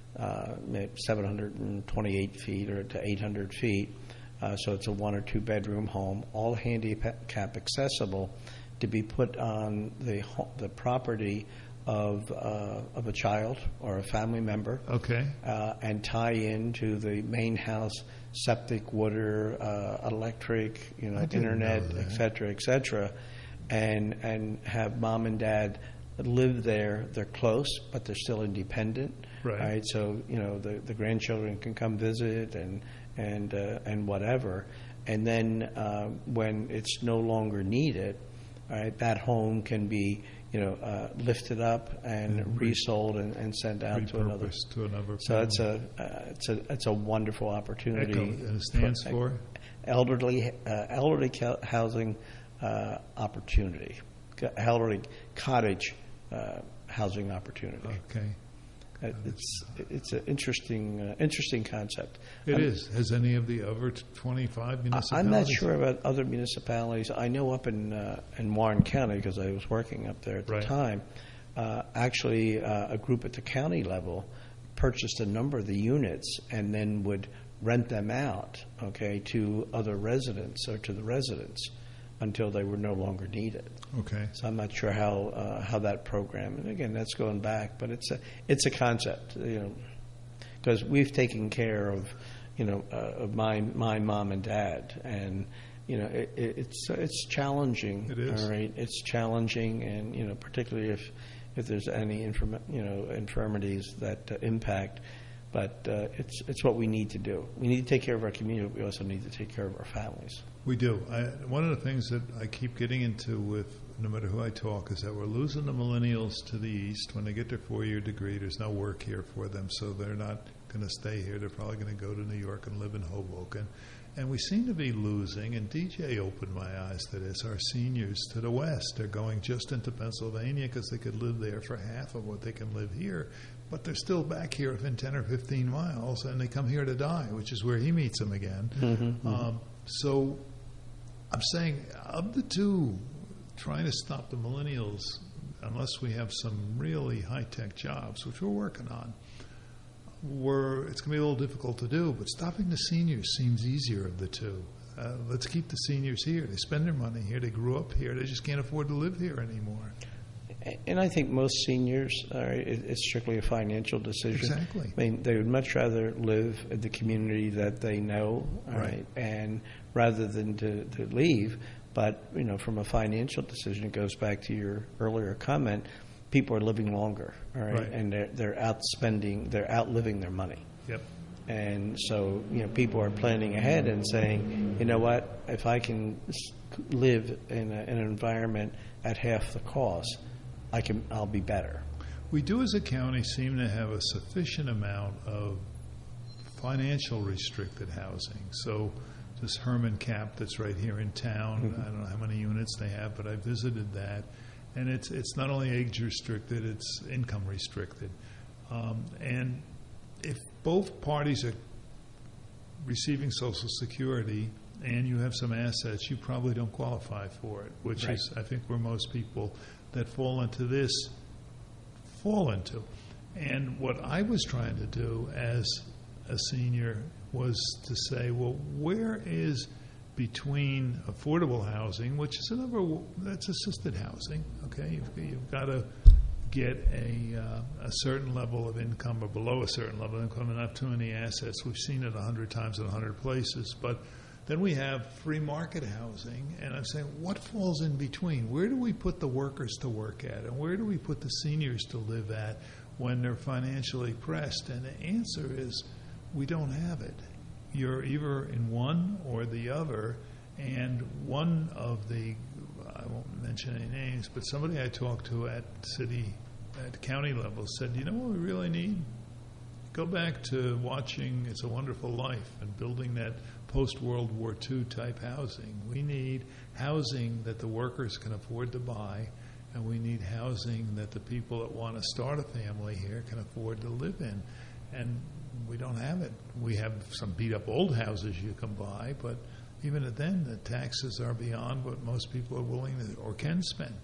728 feet or to 800 feet, so it's a 1 or 2 bedroom home, all handicap accessible, to be put on the property of a child or a family member. Okay. And tie into the main house, septic, water, electric, internet, et cetera, and have mom and dad live there. They're close, but they're still independent. Right. So the grandchildren can come visit and whatever. And then when it's no longer needed, right, that home can be lifted up and resold and sent out to another. So it's a wonderful opportunity. ECHO, and it stands for elderly housing opportunity, elderly cottage housing opportunity. Okay. It's an interesting concept. It is. Has any of the other 25 municipalities? I'm not sure about other municipalities. I know up in Warren County, because I was working up there at the time, actually a group at the county level purchased a number of the units and then would rent them out, to other residents or to the residents until they were no longer needed. Okay. So I'm not sure how that program, and again, that's going back, but it's a concept, because we've taken care of, of my mom and dad, and it's challenging. It is. All right, it's challenging, and particularly if there's any infirmities that impact. But it's what we need to do. We need to take care of our community, but we also need to take care of our families. We do. One of the things that I keep getting into with no matter who I talk is that we're losing the millennials to the east. When they get their 4-year degree, there's no work here for them, so they're not going to stay here. They're probably going to go to New York and live in Hoboken. And we seem to be losing, and DJ opened my eyes to this, our seniors to the west. They're going just into Pennsylvania because they could live there for half of what they can live here. But they're still back here within 10 or 15 miles, and they come here to die, which is where he meets them again. So I'm saying, of the two, trying to stop the millennials, unless we have some really high-tech jobs, which we're working on, it's going to be a little difficult to do, but stopping the seniors seems easier of the two. Let's keep the seniors here. They spend their money here. They grew up here. They just can't afford to live here anymore. And I think most seniors, it's strictly a financial decision. Exactly. I mean, they would much rather live in the community that they know, right? And rather than to leave. But, from a financial decision, it goes back to your earlier comment, people are living longer, all right? And they're outliving their money. Yep. And so, people are planning ahead and saying, you know what, if I can live in an environment at half the cost, I'll be better. We do as a county seem to have a sufficient amount of financial restricted housing. So this Herman Cap that's right here in town, I don't know how many units they have, but I visited that. And it's not only age restricted, it's income restricted. And if both parties are receiving Social Security and you have some assets, you probably don't qualify for it, which is, I think, where most people that fall into this fall into. And what I was trying to do as a senior was to say, well, where is between affordable housing, which is that's assisted housing, okay? You've got to get a certain level of income or below a certain level of income and not too many assets. We've seen it 100 times in 100 places, but then we have free market housing, and I'm saying, what falls in between? Where do we put the workers to work at, and where do we put the seniors to live at when they're financially pressed? And the answer is, we don't have it. You're either in one or the other, and one of the, I won't mention any names, but somebody I talked to at county level said, you know what we really need? Go back to watching It's a Wonderful Life and building that post-World War II type housing. We need housing that the workers can afford to buy, and we need housing that the people that want to start a family here can afford to live in. And we don't have it. We have some beat-up old houses you can buy, but even then, the taxes are beyond what most people are willing to or can spend.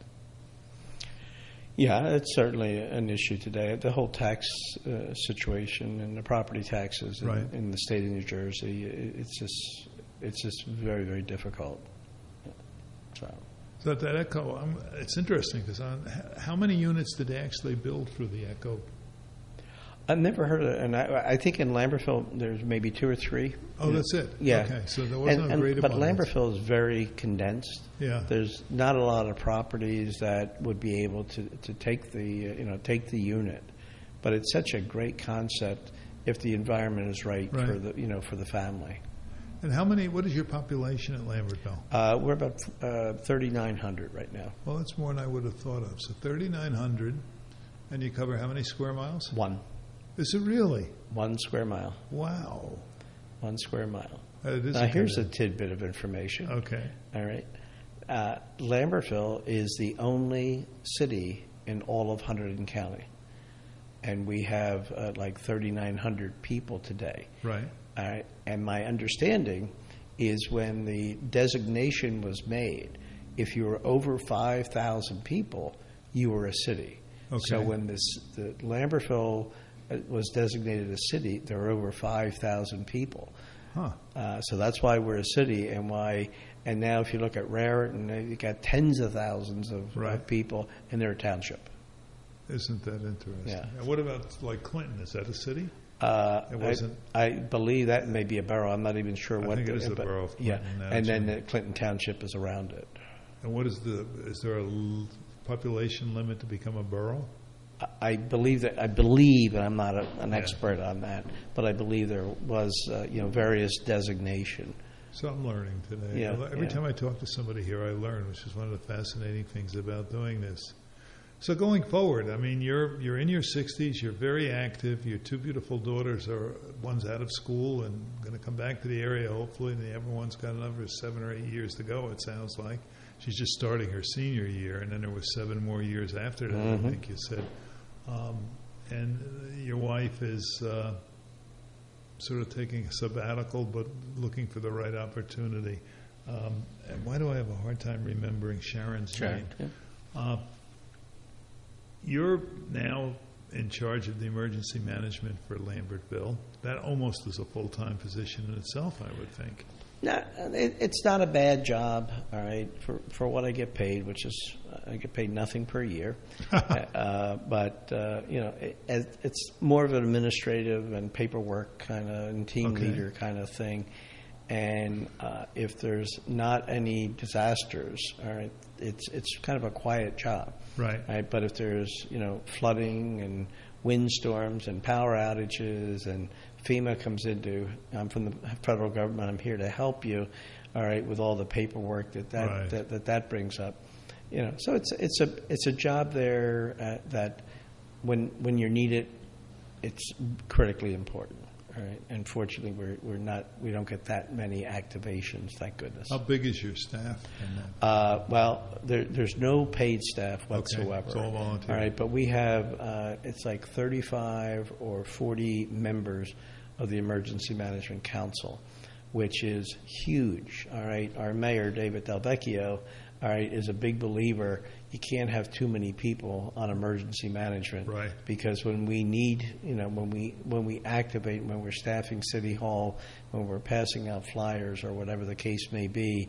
Yeah, it's certainly an issue today. The whole tax situation and the property taxes in the state of New Jersey, it's just very, very difficult. So. So that ECHO, it's interesting because how many units did they actually build through the ECHO? I've never heard of it, and I think in Lambertville there's maybe 2 or 3. Oh, that's it. Yeah. Okay, so there wasn't a great But abundance. Lambertville is very condensed. Yeah. There's not a lot of properties that would be able to take the take the unit, but it's such a great concept if the environment is right. For the for the family. And what is your population at Lambertville? We're about 3,900 right now. Well, that's more than I would have thought of. So 3,900, and you cover how many square miles? 1. Is it really? 1 square mile. Wow. 1 square mile. Now, here's a tidbit of information. Okay. All right. Lambertville is the only city in all of Hunterdon County. And we have like 3,900 people today. Right. All right. And my understanding is when the designation was made, if you were over 5,000 people, you were a city. Okay. So when the Lambertville was designated a city, there were over 5,000 people. Huh. So that's why we're a city, and now if you look at Raritan, you got tens of thousands of people, and they're a township. Isn't that interesting? Yeah. And what about like Clinton? Is that a city? It wasn't. I believe that may be a borough. I'm not even sure what. I think it is the borough of Clinton. Yeah, now, and then the Clinton Township is around it. And what is there a population limit to become a borough? I believe, and I'm not an expert on that, but I believe there was, various designation. So I'm learning today. Every time I talk to somebody here, I learn, which is one of the fascinating things about doing this. So going forward, I mean, you're in your 60s, you're very active. Your 2 beautiful daughters one's out of school and going to come back to the area. Hopefully, everyone's got another 7 or 8 years to go. It sounds like she's just starting her senior year, and then there was 7 more years after that. Mm-hmm. I think you said. And your wife is sort of taking a sabbatical, but looking for the right opportunity. And why do I have a hard time remembering Sharon's name? Yeah. You're now in charge of the emergency management for Lambertville. That almost is a full-time position in itself, I would think. No, it's not a bad job, all right, for what I get paid, which is I get paid nothing per year. But it's more of an administrative and paperwork kind of and team leader kind of thing. And if there's not any disasters, all right, it's kind of a quiet job, right? But if there's flooding and windstorms and power outages and FEMA comes into, I'm from the federal government, I'm here to help you, all right, with all the paperwork that brings up. So it's a job there that when you're needed, it's critically important. All right. Unfortunately, we don't get that many activations. Thank goodness. How big is your staff? Well, there's no paid staff whatsoever. Okay. It's all volunteer. All right, but we have it's like 35 or 40 members of the Emergency Management Council, which is huge. All right, our mayor David Del Vecchio, all right, is a big believer. You can't have too many people on emergency management, right? Because when we need, when we activate, when we're staffing City Hall, when we're passing out flyers or whatever the case may be,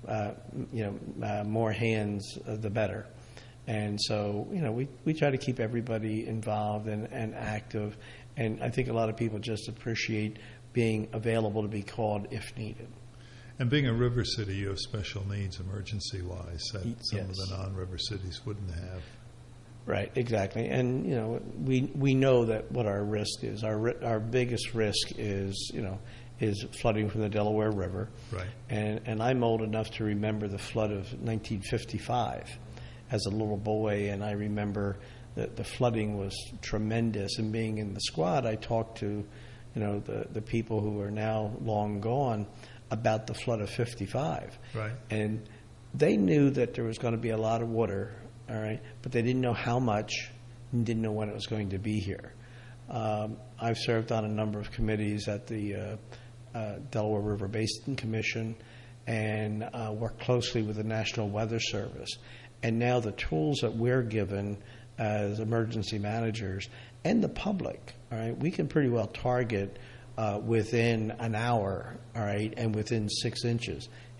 more hands the better. And so, we try to keep everybody involved and active. And I think a lot of people just appreciate being available to be called if needed. And being a river city, you have special needs emergency-wise that some of the non-river cities wouldn't have. Right, exactly. And, we know that what our risk is. Our biggest risk is flooding from the Delaware River. Right. And I'm old enough to remember the flood of 1955 as a little boy, and I remember that the flooding was tremendous. And being in the squad, I talked to, the people who are now long gone about the flood of 55. Right. And they knew that there was going to be a lot of water, all right, but they didn't know how much and didn't know when it was going to be here. I've served on a number of committees at the Delaware River Basin Commission and worked closely with the National Weather Service. And now the tools that we're given as emergency managers and the public, all right, we can pretty well target within an hour, all right, and within 6 inches,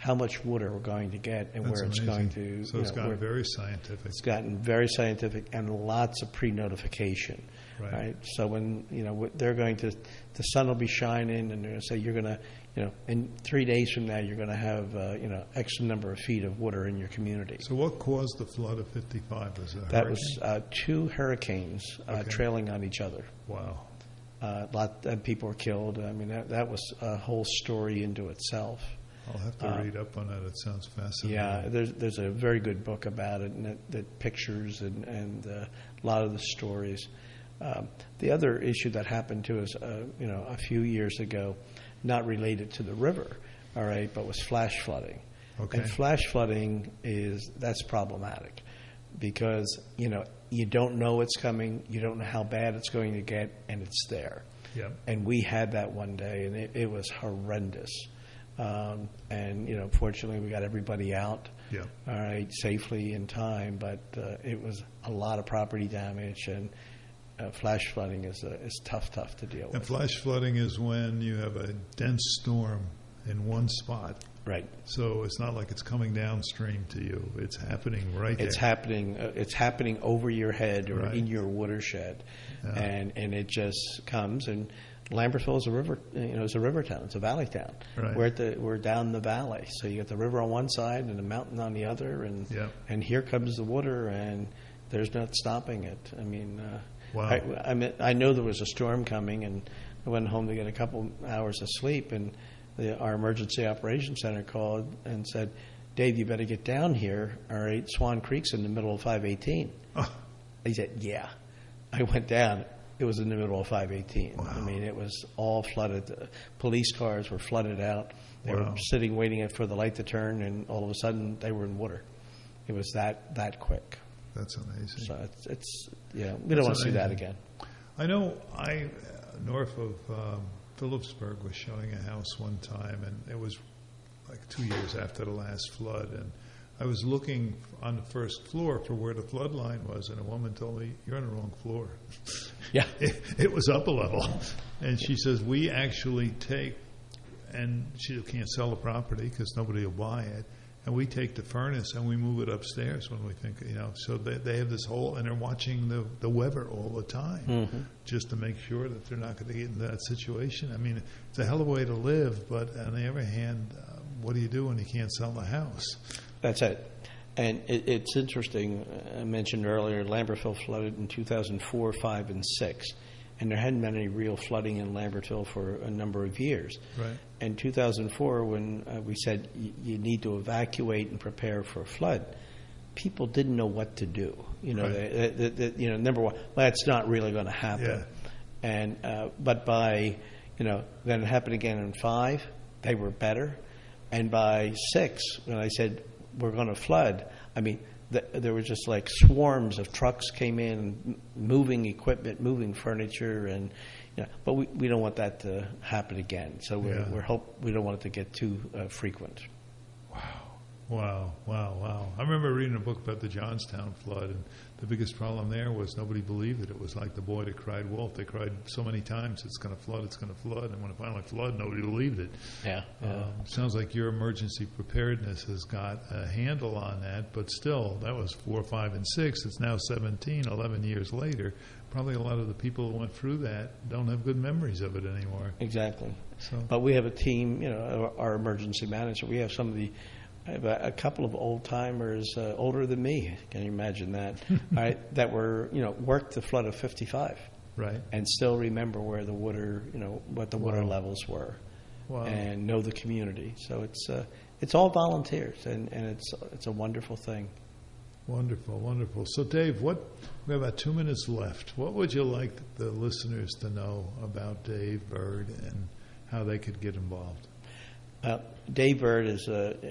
how much water we're going to get and That's where it's amazing. going to. So it's gotten very scientific. It's gotten very scientific and lots of pre-notification. Right. So when they're going to, the sun will be shining, and they're going to say you're going to, in 3 days from now you're going to have X number of feet of water in your community. So what caused the flood of 55? Was it a That hurricane? was 2 hurricanes trailing on each other. Wow. A lot of people were killed. I mean, that was a whole story into itself. I'll have to read up on that. It sounds fascinating. Yeah, there's a very good book about it, and that pictures and a lot of the stories. The other issue that happened to us, a few years ago, not related to the river, all right, but was flash flooding. Okay. And flash flooding that's problematic because you don't know it's coming, you don't know how bad it's going to get, and it's there. Yeah. And we had that one day, and it was horrendous. And fortunately, we got everybody out. Yeah. All right, safely in time, but it was a lot of property damage, and flash flooding is tough to deal with. And flash flooding is when you have a dense storm in one spot. Right. So it's not like it's coming downstream to you. It's happening right there. It's happening over your head or Right. in your watershed, Yeah. and it just comes. And Lambertville is a river. It's a river town. It's a valley town. Right. We're down the valley, so you got the river on one side and the mountain on the other, and Yeah. and here comes the water, and there's not stopping it. I mean, Wow. I know there was a storm coming, and I went home to get a couple hours of sleep, and our emergency operations center called and said, "Dave, you better get down here. All right, Swan Creek's in the middle of 518." He said, "Yeah." I went down. It was in the middle of 518. Wow. I mean, it was all flooded. The police cars were flooded out. They were sitting waiting for the light to turn, and all of a sudden they were in water. It was that quick. That's amazing. So it's we don't want to see that again. I know north of Phillipsburg was showing a house one time, and it was like 2 years after the last flood, and I was looking on the first floor for where the flood line was, and a woman told me, "You're on the wrong floor." Yeah. It was up a level. And she says, we actually take, and she can't sell the property because nobody will buy it, and we take the furnace and we move it upstairs when we think, so they have this whole, and they're watching the weather all the time just to make sure that they're not going to get into that situation. I mean, it's a hell of a way to live, but on the other hand, what do you do when you can't sell the house? That's it. And it's interesting. I mentioned earlier, Lambertville flooded in 2004, 5, and 6. And there hadn't been any real flooding in Lambertville for a number of years. Right. In 2004, when we said you need to evacuate and prepare for a flood, people didn't know what to do. Number one, well, it's not really going to happen. Yeah. And but by then it happened again in 5, they were better, and by 6, when I said we're going to flood, I mean, there were just like swarms of trucks came in, moving equipment, moving furniture, and but we don't want that to happen again. So we don't want it to get too frequent. Wow. I remember reading a book about the Johnstown flood, and the biggest problem there was nobody believed it. It was like the boy that cried wolf. They cried so many times, it's going to flood, and when it finally flooded, nobody believed it. Yeah. Sounds like your emergency preparedness has got a handle on that, but still, that was 4, 5, and 6. It's now 17, 11 years later. Probably a lot of the people who went through that don't have good memories of it anymore. Exactly. So. But we have a team, our emergency manager, we have I have a couple of old timers older than me. Can you imagine that? Right, that were worked the flood of 55, right, and still remember where the water, what the water levels were, and know the community. So it's all volunteers, and it's a wonderful thing. Wonderful. So Dave, we have about 2 minutes left. What would you like the listeners to know about Dave Bird and how they could get involved? Dave Bird has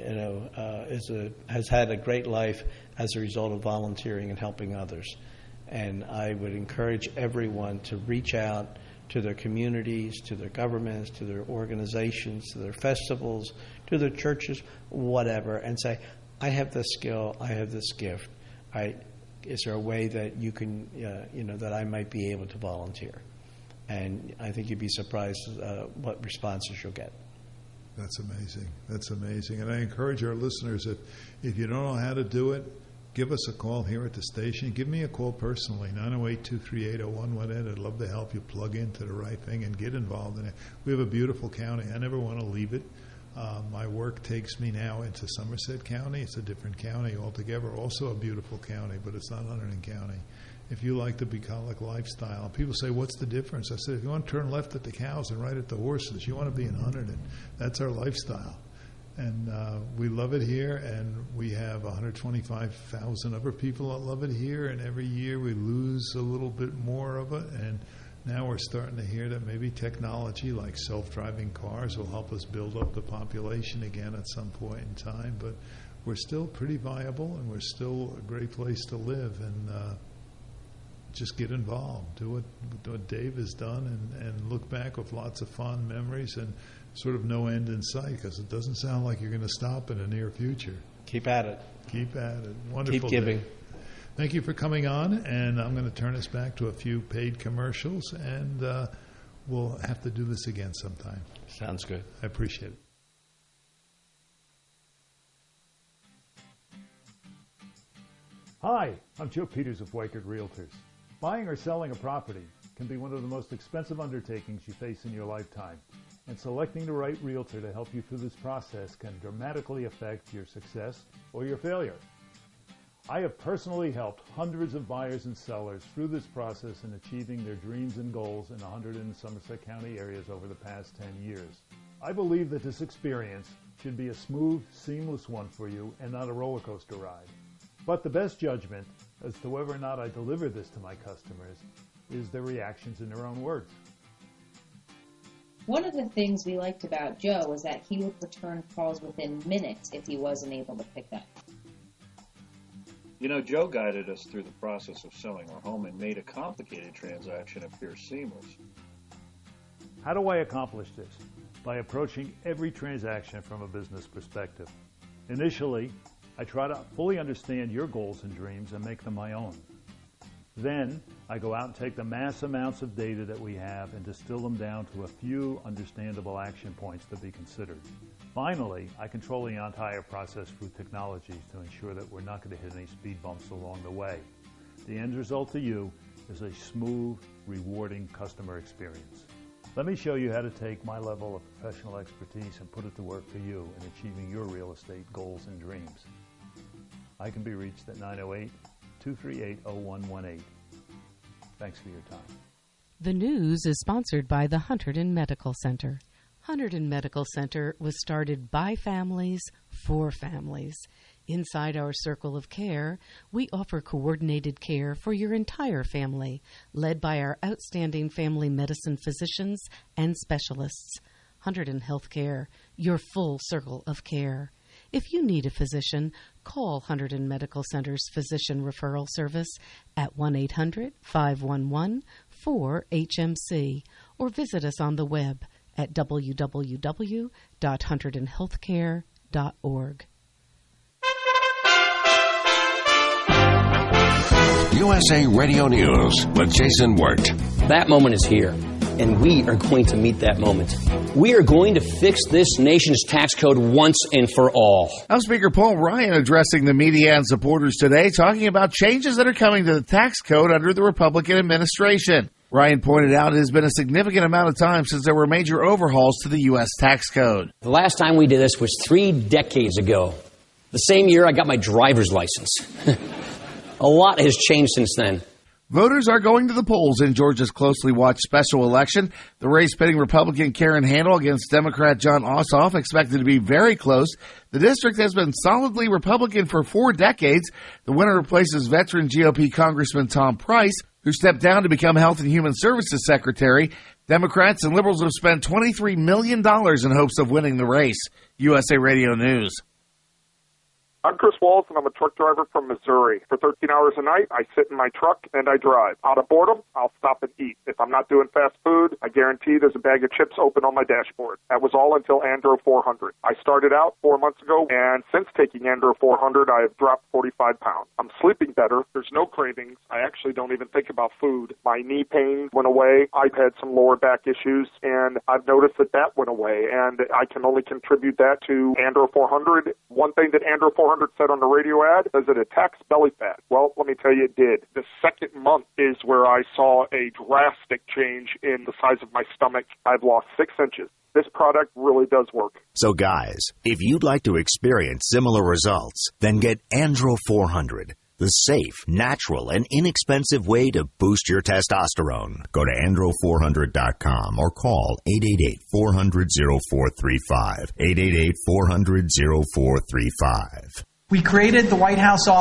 had a great life as a result of volunteering and helping others, and I would encourage everyone to reach out to their communities, to their governments, to their organizations, to their festivals, to their churches, whatever, and say, "I have this skill, I have this gift. Is there a way that you can, that I might be able to volunteer?" And I think you'd be surprised what responses you'll get. That's amazing. That's amazing. And I encourage our listeners that if you don't know how to do it, give us a call here at the station. Give me a call personally, 908-238-0118. I'd love to help you plug into the right thing and get involved in it. We have a beautiful county. I never want to leave it. My work takes me now into Somerset County. It's a different county altogether, also a beautiful county, but it's not Hunterdon County. If you like the bucolic lifestyle, people say, what's the difference? I said, if you want to turn left at the cows and right at the horses, you want to be in Hunterdon. That's our lifestyle. And we love it here, and we have 125,000 other people that love it here, and every year we lose a little bit more of it, and now we're starting to hear that maybe technology like self-driving cars will help us build up the population again at some point in time, but we're still pretty viable, and we're still a great place to live, and just get involved, do what Dave has done, and look back with lots of fond memories and sort of no end in sight, because it doesn't sound like you're going to stop in the near future. Keep at it. Keep at it. Wonderful. Keep giving. Day. Thank you for coming on, and I'm going to turn us back to a few paid commercials, and we'll have to do this again sometime. Sounds good. I appreciate it. Hi, I'm Joe Peters of Weichert Realtors. Buying or selling a property can be one of the most expensive undertakings you face in your lifetime, and selecting the right realtor to help you through this process can dramatically affect your success or your failure. I have personally helped hundreds of buyers and sellers through this process in achieving their dreams and goals in the Hunterdon and Somerset County areas over the past 10 years. I believe that this experience should be a smooth, seamless one for you and not a roller coaster ride. But the best judgment as to whether or not I deliver this to my customers is their reactions in their own words. One of the things we liked about Joe was that he would return calls within minutes if he wasn't able to pick up. You know, Joe guided us through the process of selling our home and made a complicated transaction appear seamless. How do I accomplish this? By approaching every transaction from a business perspective. Initially, I try to fully understand your goals and dreams and make them my own. Then, I go out and take the mass amounts of data that we have and distill them down to a few understandable action points to be considered. Finally, I control the entire process through technologies to ensure that we're not going to hit any speed bumps along the way. The end result to you is a smooth, rewarding customer experience. Let me show you how to take my level of professional expertise and put it to work for you in achieving your real estate goals and dreams. I can be reached at 908-238-0118. Thanks for your time. The news is sponsored by the Hunterdon Medical Center. Hunterdon Medical Center was started by families for families. Inside our circle of care, we offer coordinated care for your entire family, led by our outstanding family medicine physicians and specialists. Hunterdon Healthcare, your full circle of care. If you need a physician, call Hunterdon Medical Center's Physician Referral Service at 1-800-511-4HMC or visit us on the web at www.hunterdonhealthcare.org. USA Radio News with Jason Wirt. That moment is here, and we are going to meet that moment. We are going to fix this nation's tax code once and for all. House Speaker Paul Ryan addressing the media and supporters today, talking about changes that are coming to the tax code under the Republican administration. Ryan pointed out it has been a significant amount of time since there were major overhauls to the U.S. tax code. The last time we did this was 3 decades ago. The same year I got my driver's license. A lot has changed since then. Voters are going to the polls in Georgia's closely watched special election. The race pitting Republican Karen Handel against Democrat Jon Ossoff expected to be very close. The district has been solidly Republican for 4 decades. The winner replaces veteran GOP Congressman Tom Price, who stepped down to become Health and Human Services Secretary. Democrats and liberals have spent $23 million in hopes of winning the race. USA Radio News. I'm Chris Walls, and I'm a truck driver from Missouri. For 13 hours a night, I sit in my truck and I drive. Out of boredom, I'll stop and eat. If I'm not doing fast food, I guarantee there's a bag of chips open on my dashboard. That was all until Andro 400. I started out 4 months ago, and since taking Andro 400, I have dropped 45 pounds. I'm sleeping better. There's no cravings. I actually don't even think about food. My knee pain went away. I've had some lower back issues, and I've noticed that went away, and I can only contribute that to Andro 400. One thing that Andro 400 said on the radio ad is it attacks belly fat. Well, let me tell you, it did. The second month is where I saw a drastic change in the size of my stomach. I've lost 6 inches. This product really does work. So guys, if you'd like to experience similar results, then get Andro 400. The safe, natural, and inexpensive way to boost your testosterone. Go to andro400.com or call 888-400-0435. 888-400-0435. We created the White House office